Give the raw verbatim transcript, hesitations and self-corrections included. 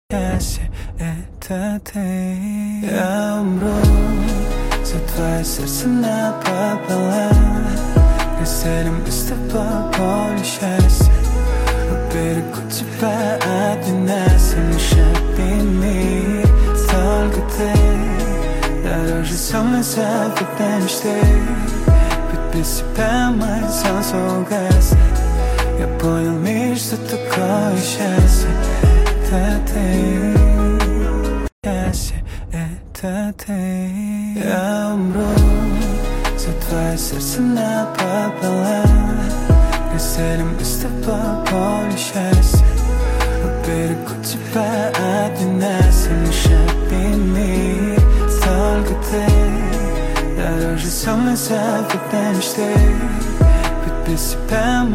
Счастье — это ты. Я умру за твое сердце напополам. Разделим мы с тобой поле счастья. Уберегу тебя от нас, и лишь обними. Только ты дороже самой заветной мечты. Ведь без тебя мое солнце угаснет. Я понял, мир, что такое счастье. Это ты. Счастье — это ты. Я умру за твое сердце напополам. Разделим мы с тобой поле счастья. Уберегу тебя от нас, и лишь обними. Только ты дороже самой заветной мечты. Ведь без тебя